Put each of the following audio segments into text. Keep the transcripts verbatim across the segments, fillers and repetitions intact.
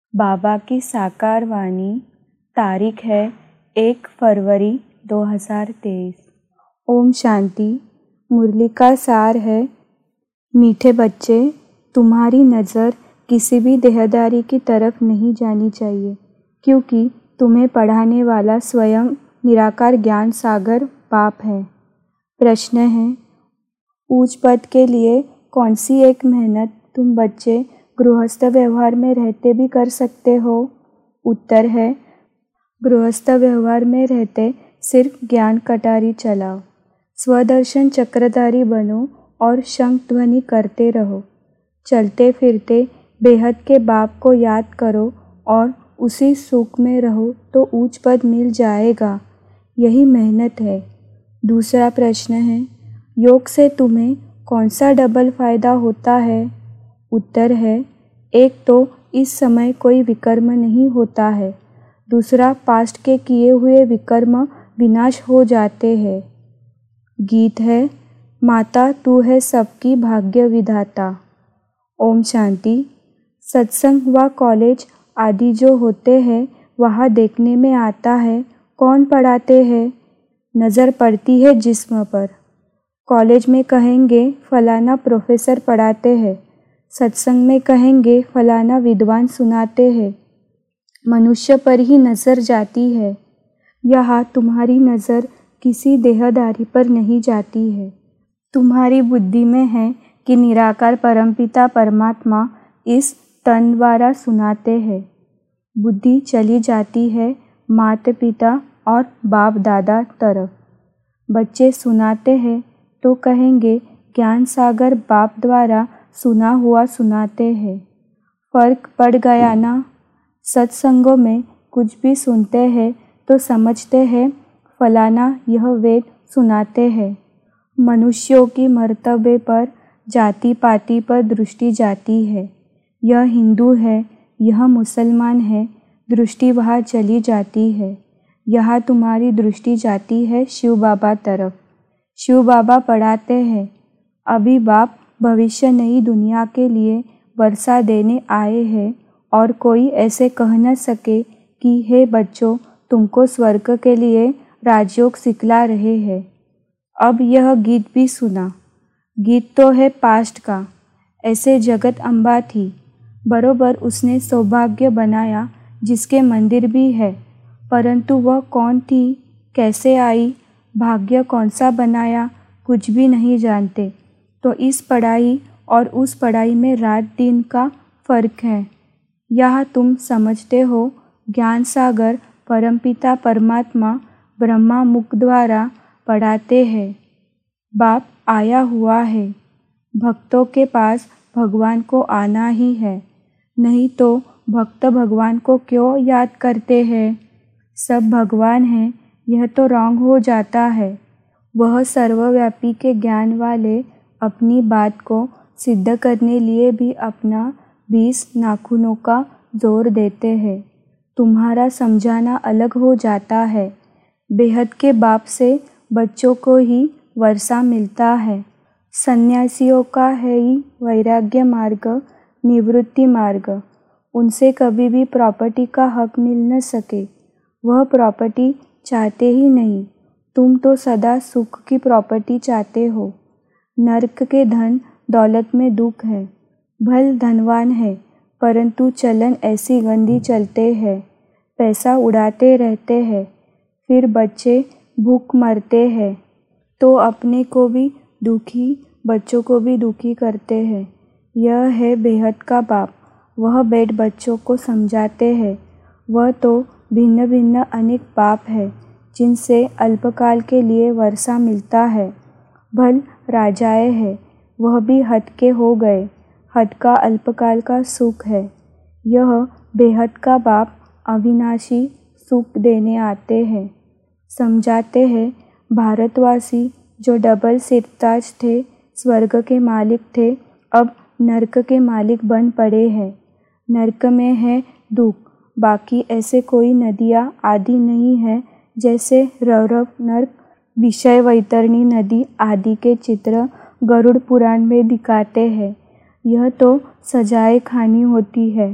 बाबा की साकार वाणी। तारीख है एक फरवरी दो हज़ार तेईस। ओम शांति। मुरली का सार है, मीठे बच्चे, तुम्हारी नज़र किसी भी देहदारी की तरफ नहीं जानी चाहिए, क्योंकि तुम्हें पढ़ाने वाला स्वयं निराकार ज्ञान सागर बाप है। प्रश्न है, ऊंच पद के लिए कौन सी एक मेहनत तुम बच्चे गृहस्थ व्यवहार में रहते भी कर सकते हो? उत्तर है, गृहस्थ व्यवहार में रहते सिर्फ ज्ञान कटारी चलाओ, स्वदर्शन चक्रधारी बनो और शंख ध्वनि करते रहो। चलते फिरते बेहद के बाप को याद करो और उसी सुख में रहो तो ऊंच पद मिल जाएगा। यही मेहनत है। दूसरा प्रश्न है, योग से तुम्हें कौन सा डबल फायदा होता है? उत्तर है, एक तो इस समय कोई विकर्म नहीं होता है, दूसरा पास्ट के किए हुए विकर्म विनाश हो जाते हैं। गीत है, माता तू है सबकी भाग्य विधाता। ओम शांति। सत्संग व कॉलेज आदि जो होते हैं वहाँ देखने में आता है कौन पढ़ाते हैं। नज़र पड़ती है जिस्म पर। कॉलेज में कहेंगे फलाना प्रोफेसर पढ़ाते हैं, सत्संग में कहेंगे फलाना विद्वान सुनाते हैं। मनुष्य पर ही नज़र जाती है। यहाँ तुम्हारी नज़र किसी देहदारी पर नहीं जाती है। तुम्हारी बुद्धि में है कि निराकार परमपिता परमात्मा इस तन द्वारा सुनाते हैं। बुद्धि चली जाती है माता पिता और बाप दादा तरफ। बच्चे सुनाते हैं तो कहेंगे ज्ञान सागर बाप द्वारा सुना हुआ सुनाते हैं। फर्क पड़ गया ना? सत्संगों में कुछ भी सुनते हैं तो समझते हैं फलाना यह वेद सुनाते हैं। मनुष्यों की मर्तबे पर जाति पाति पर दृष्टि जाती है। यह हिंदू है, यह मुसलमान है, दृष्टि वहाँ चली जाती है। यहाँ तुम्हारी दृष्टि जाती है शिव बाबा तरफ। शिव बाबा पढ़ाते हैं, अभी बाप भविष्य नई दुनिया के लिए वर्षा देने आए हैं और कोई ऐसे कह न सके कि हे बच्चों तुमको स्वर्ग के लिए राजयोग सिखला रहे हैं। अब यह गीत भी सुना। गीत तो है पास्ट का। ऐसे जगत अम्बा थी, बरोबर उसने सौभाग्य बनाया जिसके मंदिर भी है, परंतु वह कौन थी, कैसे आई, भाग्य कौन सा बनाया, कुछ भी नहीं जानते। तो इस पढ़ाई और उस पढ़ाई में रात दिन का फ़र्क है। यह तुम समझते हो ज्ञान सागर परमपिता परमात्मा ब्रह्मा मुख द्वारा पढ़ाते हैं। बाप आया हुआ है। भक्तों के पास भगवान को आना ही है, नहीं तो भक्त भगवान को क्यों याद करते हैं? सब भगवान हैं, यह तो रॉन्ग हो जाता है। वह सर्वव्यापी के ज्ञान वाले अपनी बात को सिद्ध करने लिए भी अपना बीस नाखूनों का जोर देते हैं। तुम्हारा समझाना अलग हो जाता है। बेहद के बाप से बच्चों को ही वर्षा मिलता है। सन्यासियों का है ही वैराग्य मार्ग, निवृत्ति मार्ग। उनसे कभी भी प्रॉपर्टी का हक मिल न सके। वह प्रॉपर्टी चाहते ही नहीं। तुम तो सदा सुख की प्रॉपर्टी चाहते हो। नरक के धन दौलत में दुख है। भल धनवान है, परंतु चलन ऐसी गंदी चलते हैं। पैसा उड़ाते रहते हैं, फिर बच्चे भूख मरते हैं तो अपने को भी दुखी, बच्चों को भी दुखी करते हैं। यह है बेहद का बाप। वह बैठ बच्चों को समझाते हैं। वह तो भिन्न भिन्न अनेक बाप है जिनसे अल्पकाल के लिए वर्षा मिलता है। भल राजाए है, वह भी हद के हो गए। हद का अल्पकाल का सुख है। यह बेहद का बाप अविनाशी सुख देने आते हैं। समझाते हैं भारतवासी जो डबल सिरताज थे, स्वर्ग के मालिक थे, अब नरक के मालिक बन पड़े हैं। नरक में है दुख, बाकी ऐसे कोई नदियाँ आदि नहीं है जैसे रौरव नरक, विषय वैतरणी नदी आदि के चित्र गरुड़ पुराण में दिखाते हैं। यह तो सजाए खानी होती है।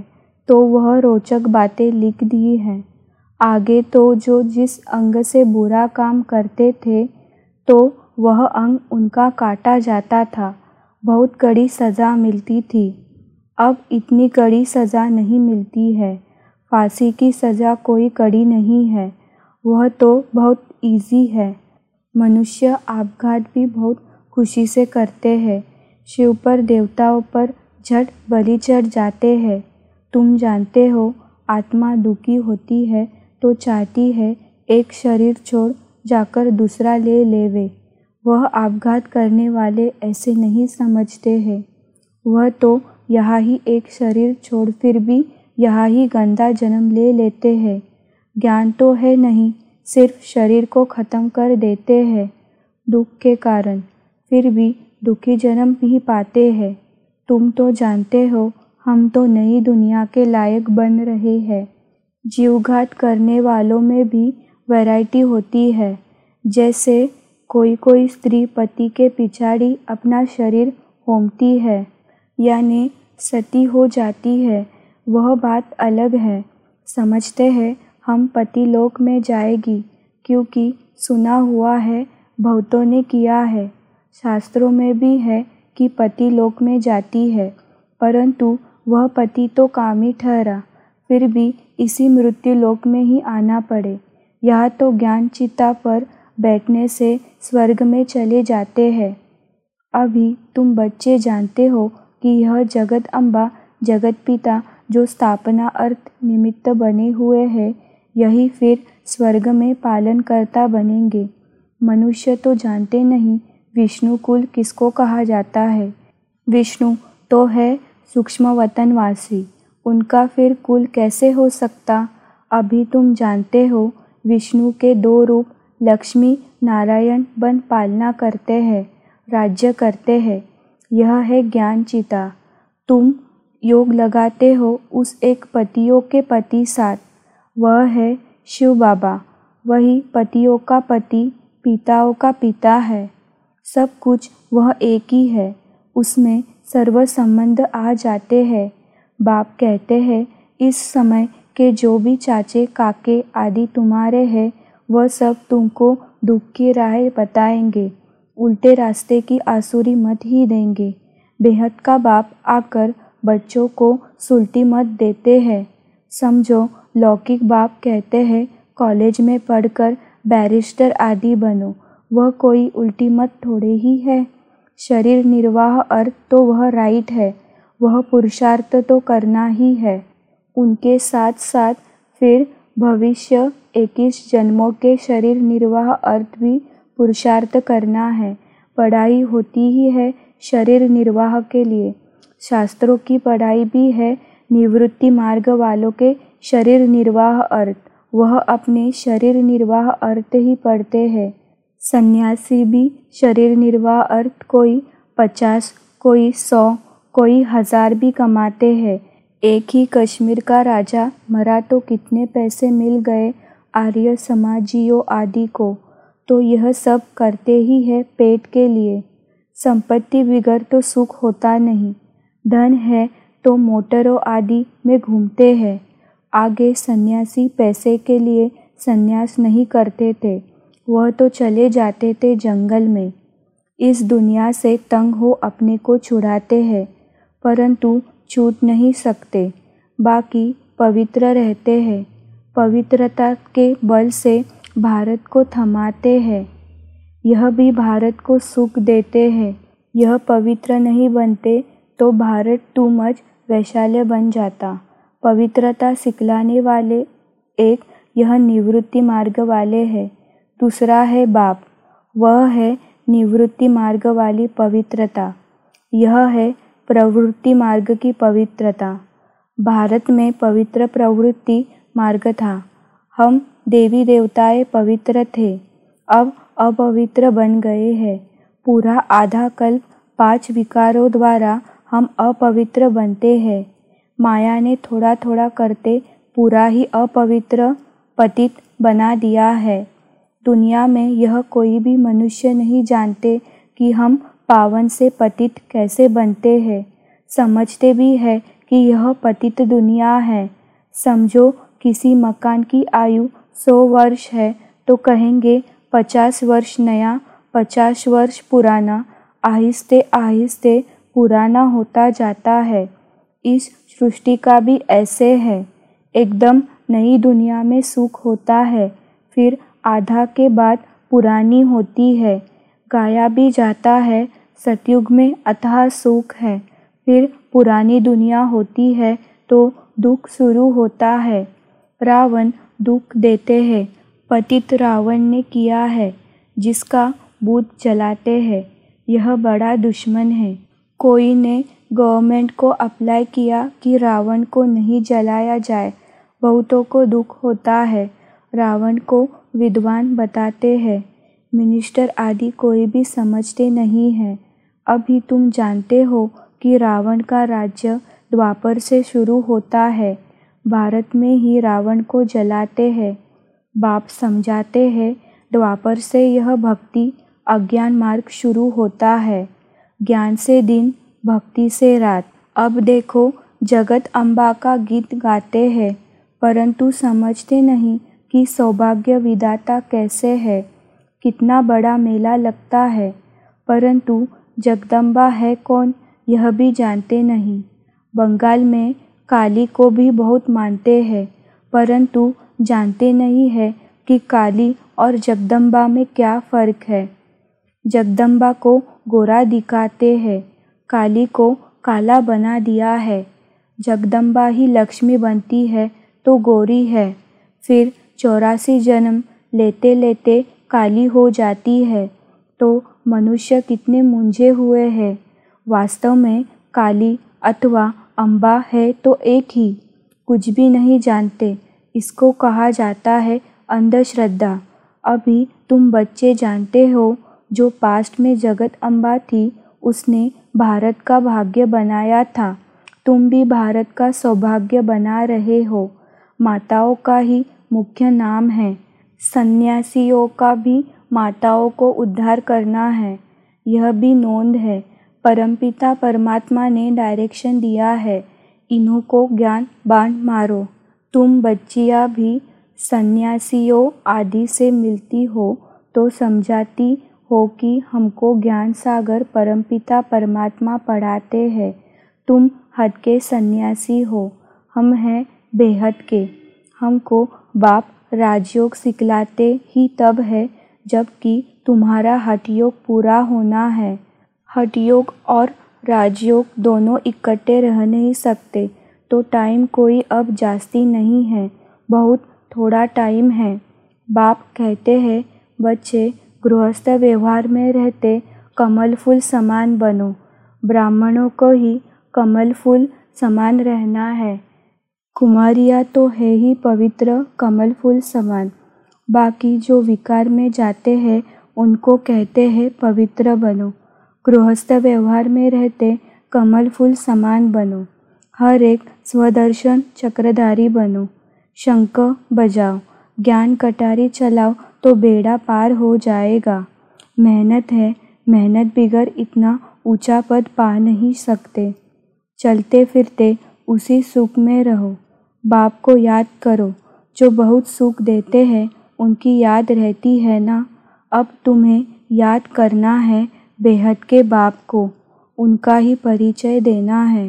तो वह रोचक बातें लिख दी हैं। आगे तो जो जिस अंग से बुरा काम करते थे तो वह अंग उनका काटा जाता था, बहुत कड़ी सज़ा मिलती थी। अब इतनी कड़ी सज़ा नहीं मिलती है। फांसी की सज़ा कोई कड़ी नहीं है, वह तो बहुत इजी है। मनुष्य आपघात भी बहुत खुशी से करते हैं। शिव पर देवताओं पर झट बलि चढ़ जाते हैं। तुम जानते हो, आत्मा दुखी होती है तो चाहती है एक शरीर छोड़ जाकर दूसरा ले लेवे। वह आपघात करने वाले ऐसे नहीं समझते हैं। वह तो यहाँ ही एक शरीर छोड़ फिर भी यहाँ ही गंदा जन्म ले लेते हैं। ज्ञान तो है नहीं, सिर्फ शरीर को ख़त्म कर देते हैं दुख के कारण, फिर भी दुखी जन्म ही पाते हैं। तुम तो जानते हो, हम तो नई दुनिया के लायक बन रहे हैं। जीवघात करने वालों में भी वैरायटी होती है। जैसे कोई कोई स्त्री पति के पिछाड़ी अपना शरीर होमती है, यानी सती हो जाती है, वह बात अलग है। समझते हैं हम पति लोक में जाएगी, क्योंकि सुना हुआ है, बहुतों ने किया है। शास्त्रों में भी है कि पति लोक में जाती है, परंतु वह पति तो कामी ठहरा, फिर भी इसी मृत्यु लोक में ही आना पड़े। यह तो ज्ञान चिता पर बैठने से स्वर्ग में चले जाते हैं। अभी तुम बच्चे जानते हो कि यह जगत अम्बा, जगत पिता जो स्थापना अर्थ निमित्त बने हुए हैं, यही फिर स्वर्ग में पालन करता बनेंगे। मनुष्य तो जानते नहीं विष्णु कुल किसको कहा जाता है। विष्णु तो है सूक्ष्म वतनवासी, उनका फिर कुल कैसे हो सकता। अभी तुम जानते हो विष्णु के दो रूप लक्ष्मी नारायण बन पालना करते हैं, राज्य करते हैं। यह है ज्ञान चिता। तुम योग लगाते हो उस एक पतियों के पति साथ, वह है शिव बाबा। वही पतियों का पति पिताओं का पिता है। सब कुछ वह एक ही है, उसमें सर्व संबंध आ जाते हैं। बाप कहते हैं, इस समय के जो भी चाचे काके आदि तुम्हारे हैं, वह सब तुमको दुख की राह बताएंगे, उल्टे रास्ते की आसुरी मत ही देंगे। बेहद का बाप आकर बच्चों को सुलटी मत देते हैं। समझो, लौकिक बाप कहते हैं कॉलेज में पढ़कर बैरिस्टर आदि बनो, वह कोई उल्टी मत थोड़े ही है। शरीर निर्वाह अर्थ तो वह राइट है, वह पुरुषार्थ तो करना ही है। उनके साथ साथ फिर भविष्य इक्कीस जन्मों के शरीर निर्वाह अर्थ भी पुरुषार्थ करना है। पढ़ाई होती ही है शरीर निर्वाह के लिए। शास्त्रों की पढ़ाई भी है निवृत्ति मार्ग वालों के शरीर निर्वाह अर्थ, वह अपने शरीर निर्वाह अर्थ ही पढ़ते हैं। सन्यासी भी शरीर निर्वाह अर्थ कोई पचास, कोई सौ, कोई हजार भी कमाते हैं। एक ही कश्मीर का राजा मरा तो कितने पैसे मिल गए आर्य समाजियों आदि को। तो यह सब करते ही है पेट के लिए। संपत्ति बिगर तो सुख होता नहीं। धन है तो मोटरों आदि में घूमते हैं। आगे सन्यासी पैसे के लिए सन्यास नहीं करते थे, वह तो चले जाते थे जंगल में। इस दुनिया से तंग हो अपने को छुड़ाते हैं, परंतु छूट नहीं सकते। बाकी पवित्र रहते हैं, पवित्रता के बल से भारत को थमाते हैं। यह भी भारत को सुख देते हैं। यह पवित्र नहीं बनते तो भारत टू मच वैशाल्य बन जाता। पवित्रता सिखलाने वाले एक यह निवृत्ति मार्ग वाले है, दूसरा है बाप, वह है निवृत्ति मार्ग वाली पवित्रता। यह है प्रवृत्ति मार्ग की पवित्रता। भारत में पवित्र प्रवृत्ति मार्ग था। हम देवी देवताएं पवित्र थे, अब अपवित्र बन गए हैं। पूरा आधा कल्प पांच विकारों द्वारा हम अपवित्र बनते हैं। माया ने थोड़ा थोड़ा करते पूरा ही अपवित्र पतित बना दिया है। दुनिया में यह कोई भी मनुष्य नहीं जानते कि हम पावन से पतित कैसे बनते हैं। समझते भी है कि कि यह पतित दुनिया है। समझो किसी मकान की आयु सौ वर्ष है तो कहेंगे पचास वर्ष नया, पचास वर्ष पुराना, आहिस्ते आहिस्ते पुराना होता जाता है। इस सृष्टि का भी ऐसे है। एकदम नई दुनिया में सुख होता है, फिर आधा के बाद पुरानी होती है, गाया भी जाता है। सतयुग में अथाह सुख है, फिर पुरानी दुनिया होती है तो दुख शुरू होता है। रावण दुख देते हैं, पतित रावण ने किया है, जिसका बुत जलाते हैं। यह बड़ा दुश्मन है। कोई ने गवर्नमेंट को अप्लाई किया कि रावण को नहीं जलाया जाए। बहुतों को दुख होता है। रावण को विद्वान बताते हैं, मिनिस्टर आदि कोई भी समझते नहीं है। अभी तुम जानते हो कि रावण का राज्य द्वापर से शुरू होता है। भारत में ही रावण को जलाते हैं। बाप समझाते हैं, द्वापर से यह भक्ति अज्ञान मार्ग शुरू होता है। ज्ञान से दिन, भक्ति से रात। अब देखो जगत अम्बा का गीत गाते हैं, परंतु समझते नहीं कि सौभाग्य विधाता कैसे है। कितना बड़ा मेला लगता है, परंतु जगदम्बा है कौन यह भी जानते नहीं। बंगाल में काली को भी बहुत मानते हैं, परंतु जानते नहीं है कि काली और जगदम्बा में क्या फ़र्क है। जगदम्बा को गोरा दिखाते हैं, काली को काला बना दिया है। जगदम्बा ही लक्ष्मी बनती है तो गोरी है, फिर चौरासी जन्म लेते लेते काली हो जाती है। तो मनुष्य कितने मूंझे हुए हैं। वास्तव में काली अथवा अम्बा है तो एक ही, कुछ भी नहीं जानते। इसको कहा जाता है अंधश्रद्धा। अभी तुम बच्चे जानते हो, जो पास्ट में जगत अम्बा थी उसने भारत का भाग्य बनाया था। तुम भी भारत का सौभाग्य बना रहे हो। माताओं का ही मुख्य नाम है। सन्यासियों का भी माताओं को उद्धार करना है, यह भी नोंद है। परमपिता परमात्मा ने डायरेक्शन दिया है, इन्हों को ज्ञान बाण मारो। तुम बच्चियाँ भी सन्यासियों आदि से मिलती हो तो समझाती हो कि हमको ज्ञान सागर परमपिता परमात्मा पढ़ाते हैं। तुम हद के सन्यासी हो, हम हैं बेहद के। हमको बाप राजयोग सिखलाते ही तब है जबकि तुम्हारा हठयोग पूरा होना है। हठयोग और राजयोग दोनों इकट्ठे रह नहीं सकते। तो टाइम कोई अब जास्ती नहीं है, बहुत थोड़ा टाइम है। बाप कहते हैं, बच्चे गृहस्थ व्यवहार में रहते कमल फूल समान बनो। ब्राह्मणों को ही कमल फूल समान रहना है। कुमारियाँ तो है ही पवित्र कमल फूल समान। बाकी जो विकार में जाते हैं उनको कहते हैं पवित्र बनो। गृहस्थ व्यवहार में रहते कमल फूल समान बनो। हर एक स्वदर्शन चक्रधारी बनो। शंख बजाओ, ज्ञान कटारी चलाओ तो बेड़ा पार हो जाएगा। मेहनत है, मेहनत बिगर इतना ऊंचा पद पा नहीं सकते। चलते फिरते उसी सुख में रहो। बाप को याद करो, जो बहुत सुख देते हैं उनकी याद रहती है ना। अब तुम्हें याद करना है बेहद के बाप को, उनका ही परिचय देना है,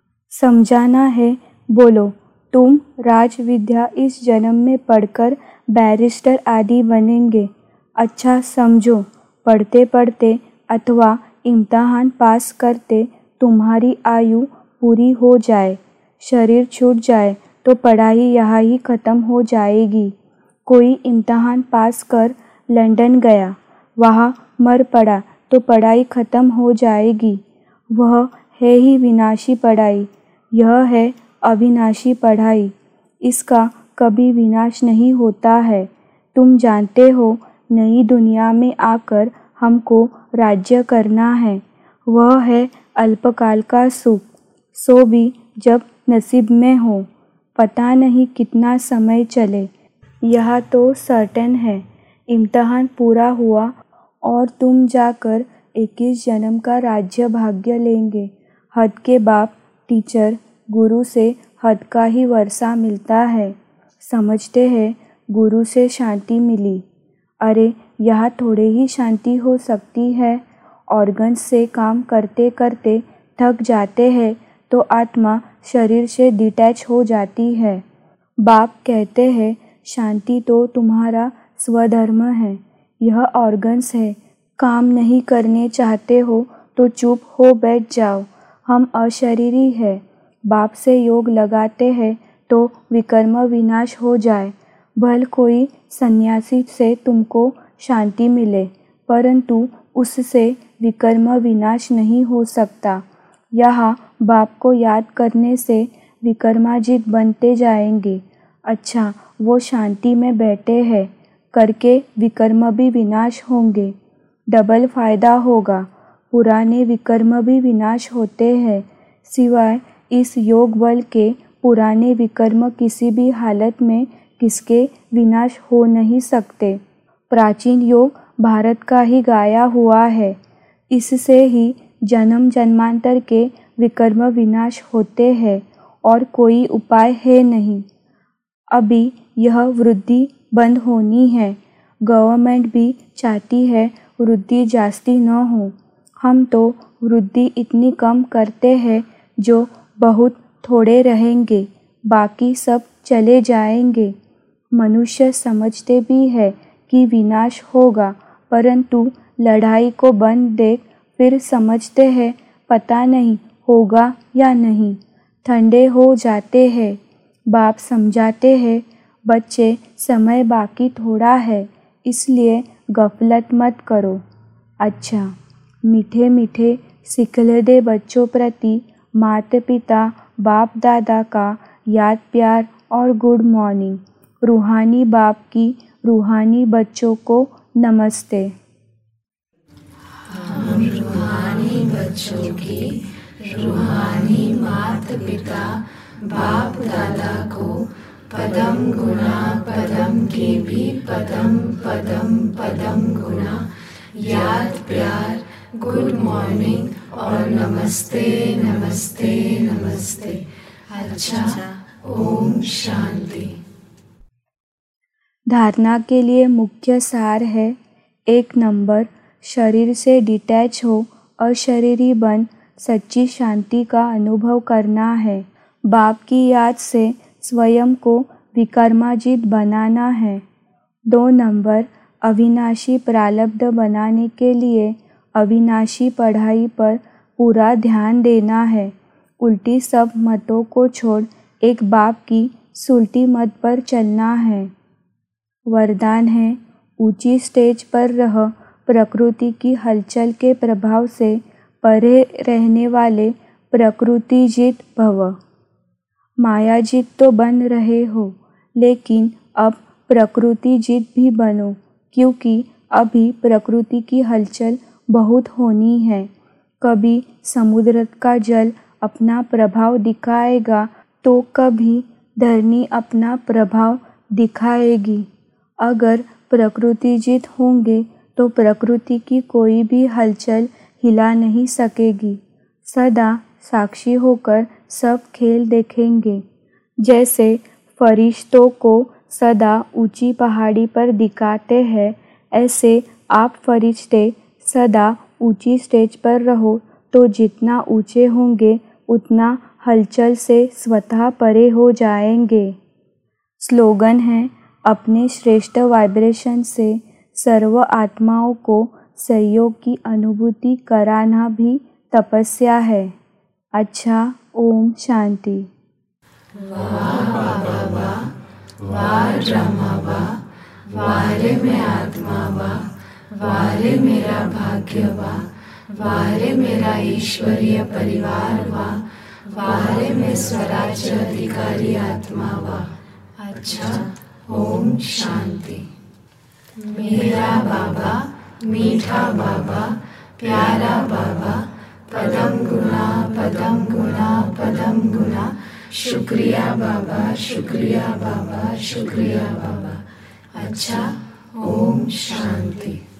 समझाना है। बोलो, तुम राज विद्या इस जन्म में पढ़कर बैरिस्टर आदि बनेंगे। अच्छा समझो, पढ़ते पढ़ते अथवा इम्तहान पास करते तुम्हारी आयु पूरी हो जाए, शरीर छूट जाए तो पढ़ाई यहाँ ही ख़त्म हो जाएगी। कोई इम्तहान पास कर लंदन गया, वहाँ मर पड़ा तो पढ़ाई ख़त्म हो जाएगी। वह है ही विनाशी पढ़ाई, यह है अविनाशी पढ़ाई। इसका कभी विनाश नहीं होता है। तुम जानते हो, नई दुनिया में आकर हमको राज्य करना है। वह है अल्पकाल का सुख, सो भी जब नसीब में हो। पता नहीं कितना समय चले। यह तो सर्टेन है, इम्तहान पूरा हुआ और तुम जाकर इक्कीस जन्म का राज्य भाग्य लेंगे। हद के बाप टीचर गुरु से हद का ही वर्षा मिलता है। समझते हैं गुरु से शांति मिली। अरे यहाँ थोड़े ही शांति हो सकती है। ऑर्गन्स से काम करते करते थक जाते हैं तो आत्मा शरीर से डिटैच हो जाती है। बाप कहते हैं शांति तो तुम्हारा स्वधर्म है, यह ऑर्गन्स है। काम नहीं करने चाहते हो तो चुप हो बैठ जाओ, हम अशरीरी है। बाप से योग लगाते हैं तो विकर्म विनाश हो जाए। भल कोई सन्यासी से तुमको शांति मिले, परंतु उससे विकर्म विनाश नहीं हो सकता। यहाँ बाप को याद करने से विकर्माजित बनते जाएंगे। अच्छा, वो शांति में बैठे हैं, करके विकर्म भी विनाश होंगे। डबल फायदा होगा। पुराने विकर्म भी विनाश होते हैं। सिवाय इस योग बल के पुराने विकर्म किसी भी हालत में किसके विनाश हो नहीं सकते। प्राचीन योग भारत का ही गाया हुआ है। इससे ही जन्म जन्मांतर के विकर्म विनाश होते हैं और कोई उपाय है नहीं। अभी यह वृद्धि बंद होनी है। गवर्नमेंट भी चाहती है वृद्धि जास्ती न हो। हम तो वृद्धि इतनी कम करते हैं जो बहुत थोड़े रहेंगे, बाकी सब चले जाएंगे। मनुष्य समझते भी है कि विनाश होगा, परंतु लड़ाई को बंद देख फिर समझते हैं पता नहीं होगा या नहीं। ठंडे हो जाते हैं। बाप समझाते हैं बच्चे समय बाकी थोड़ा है, इसलिए गफलत मत करो। अच्छा, मीठे मीठे सिखलदे बच्चों प्रति माता पिता बाप दादा का याद प्यार और गुड मॉर्निंग। रूहानी बाप की रूहानी बच्चों को नमस्ते। हम रूहानी बच्चों की रूहानी माता पिता बाप दादा को पदम गुना पदम के भी पदम पदम पदम गुना याद प्यार गुड मॉर्निंग और नमस्ते नमस्ते नमस्ते। अच्छा, ओम शांति। धारणा के लिए मुख्य सार है। एक नंबर, शरीर से डिटैच हो अशरीरी बन सच्ची शांति का अनुभव करना है। बाप की याद से स्वयं को विकर्माजित बनाना है। दो नंबर, अविनाशी प्रारब्ध बनाने के लिए अविनाशी पढ़ाई पर पूरा ध्यान देना है। उल्टी सब मतों को छोड़ एक बाप की सुलटी मत पर चलना है। वरदान है, ऊंची स्टेज पर रह प्रकृति की हलचल के प्रभाव से परे रहने वाले प्रकृतिजित भव। मायाजित तो बन रहे हो, लेकिन अब प्रकृतिजित भी बनो, क्योंकि अभी प्रकृति की हलचल बहुत होनी है। कभी समुद्र का जल अपना प्रभाव दिखाएगा तो कभी धरनी अपना प्रभाव दिखाएगी। अगर प्रकृतिजित होंगे तो प्रकृति की कोई भी हलचल हिला नहीं सकेगी। सदा साक्षी होकर सब खेल देखेंगे। जैसे फरिश्तों को सदा ऊंची पहाड़ी पर दिखाते हैं, ऐसे आप फरिश्ते सदा ऊंची स्टेज पर रहो तो जितना ऊंचे होंगे उतना हलचल से स्वतः परे हो जाएंगे। स्लोगन है, अपने श्रेष्ठ वाइब्रेशन से सर्व आत्माओं को सहयोग की अनुभूति कराना भी तपस्या है। अच्छा, ओम शांति। वाह बाबा वाह, वाह ब्रह्मा वाह, वारे में आत्मा वाह, वारे मेरा भाग्य वाह, वारे मेरा ईश्वरीय परिवार वाह, वारे में स्वराज्य अधिकारी आत्मा वाह। अच्छा, ओम शांति। मेरा बाबा मीठा बाबा प्यारा बाबा पदम गुना पदम गुना पदम गुना शुक्रिया बाबा शुक्रिया बाबा शुक्रिया बाबा। अच्छा, ओम शांति।